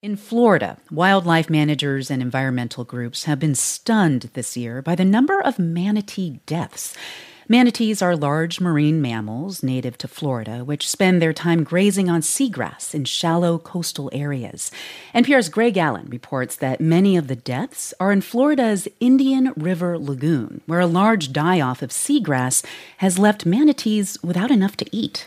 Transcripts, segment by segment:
In Florida, wildlife managers and environmental groups have been stunned this year by the number of manatee deaths. Manatees are large marine mammals native to Florida, which spend their time grazing on seagrass in shallow coastal areas. NPR's Greg Allen reports that many of the deaths are in Florida's Indian River Lagoon, where a large die-off of seagrass has left manatees without enough to eat.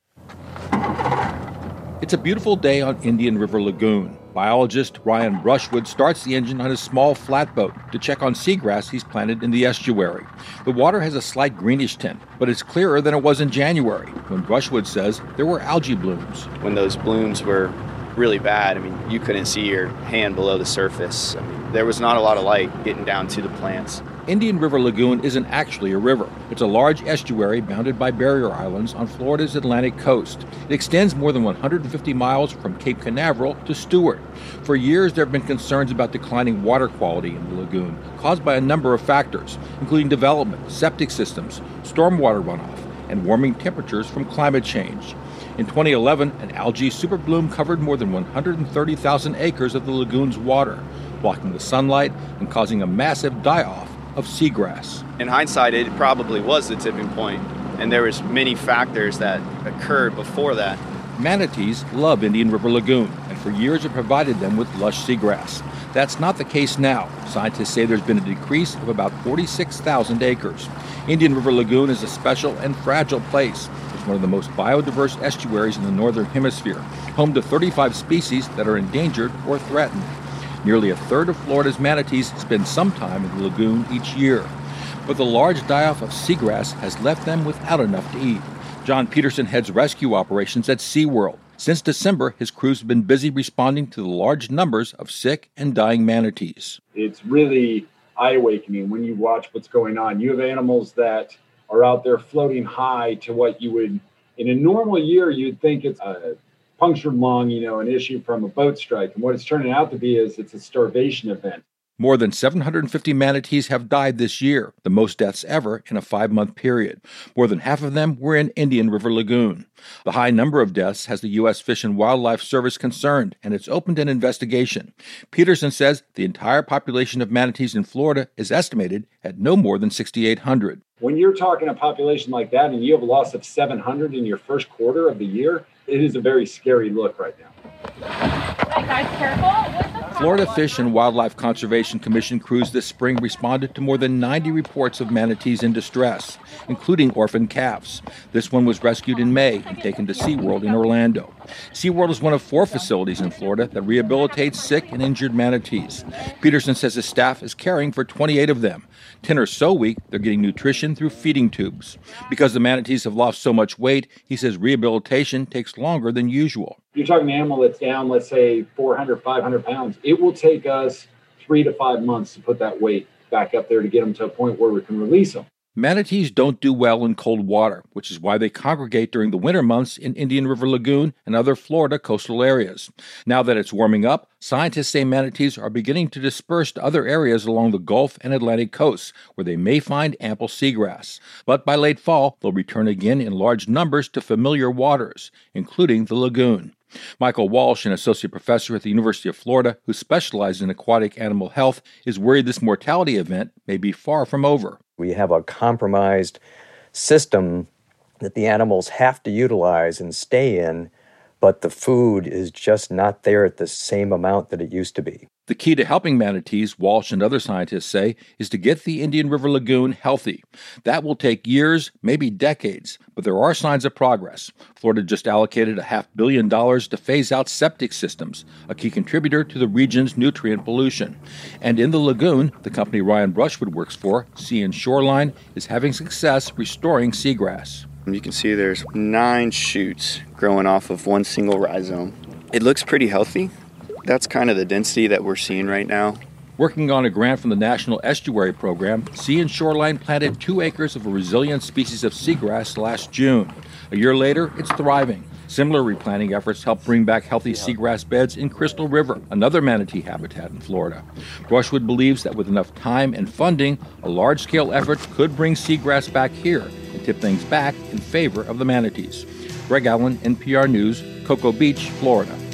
It's a beautiful day on Indian River Lagoon. Biologist Ryan Brushwood starts the engine on his small flatboat to check on seagrass he's planted in the estuary. The water has a slight greenish tint, but it's clearer than it was in January, when Brushwood says there were algae blooms. When those blooms were really bad, you couldn't see your hand below the surface. There was not a lot of light getting down to the plants. Indian River Lagoon isn't actually a river. It's a large estuary bounded by barrier islands on Florida's Atlantic coast. It extends more than 150 miles from Cape Canaveral to Stewart. For years, there have been concerns about declining water quality in the lagoon, caused by a number of factors, including development, septic systems, stormwater runoff, and warming temperatures from climate change. In 2011, an algae superbloom covered more than 130,000 acres of the lagoon's water, blocking the sunlight and causing a massive die-off of seagrass. In hindsight, it probably was the tipping point, and there was many factors that occurred before that. Manatees love Indian River Lagoon, and for years it provided them with lush seagrass. That's not the case now. Scientists say there's been a decrease of about 46,000 acres. Indian River Lagoon is a special and fragile place. It's one of the most biodiverse estuaries in the northern hemisphere, home to 35 species that are endangered or threatened. Nearly a third of Florida's manatees spend some time in the lagoon each year. But the large die-off of seagrass has left them without enough to eat. John Peterson heads rescue operations at SeaWorld. Since December, his crews have been busy responding to the large numbers of sick and dying manatees. It's really eye-awakening when you watch what's going on. You have animals that are out there floating high to what you would, in a normal year, you'd think it's a punctured lung, an issue from a boat strike. And what it's turning out to be is it's a starvation event. More than 750 manatees have died this year, the most deaths ever in a 5-month period. More than half of them were in Indian River Lagoon. The high number of deaths has the U.S. Fish and Wildlife Service concerned, and it's opened an investigation. Peterson says the entire population of manatees in Florida is estimated at no more than 6,800. When you're talking a population like that and you have a loss of 700 in your first quarter of the year, it is a very scary look right now. Hey guys, careful. Florida Fish and Wildlife Conservation Commission crews this spring responded to more than 90 reports of manatees in distress, including orphaned calves. This one was rescued in May and taken to SeaWorld in Orlando. SeaWorld is one of 4 facilities in Florida that rehabilitates sick and injured manatees. Peterson says his staff is caring for 28 of them. 10 are so weak, they're getting nutrition through feeding tubes. Because the manatees have lost so much weight, he says rehabilitation takes longer than usual. You're talking an animal that's down, let's say, 400, 500 pounds. It will take us 3 to 5 months to put that weight back up there to get them to a point where we can release them. Manatees don't do well in cold water, which is why they congregate during the winter months in Indian River Lagoon and other Florida coastal areas. Now that it's warming up, scientists say manatees are beginning to disperse to other areas along the Gulf and Atlantic coasts, where they may find ample seagrass. But by late fall, they'll return again in large numbers to familiar waters, including the lagoon. Michael Walsh, an associate professor at the University of Florida who specializes in aquatic animal health, is worried this mortality event may be far from over. We have a compromised system that the animals have to utilize and stay in, but the food is just not there at the same amount that it used to be. The key to helping manatees, Walsh and other scientists say, is to get the Indian River Lagoon healthy. That will take years, maybe decades, but there are signs of progress. Florida just allocated $500 million to phase out septic systems, a key contributor to the region's nutrient pollution. And in the lagoon, the company Ryan Brushwood works for, Sea and Shoreline, is having success restoring seagrass. You can see there's 9 shoots growing off of one single rhizome. It looks pretty healthy. That's kind of the density that we're seeing right now. Working on a grant from the National Estuary Program, Sea and Shoreline planted 2 acres of a resilient species of seagrass last June. A year later, it's thriving. Similar replanting efforts help bring back healthy seagrass beds in Crystal River, another manatee habitat in Florida. Brushwood believes that with enough time and funding, a large-scale effort could bring seagrass back here and tip things back in favor of the manatees. Greg Allen, NPR News, Cocoa Beach, Florida.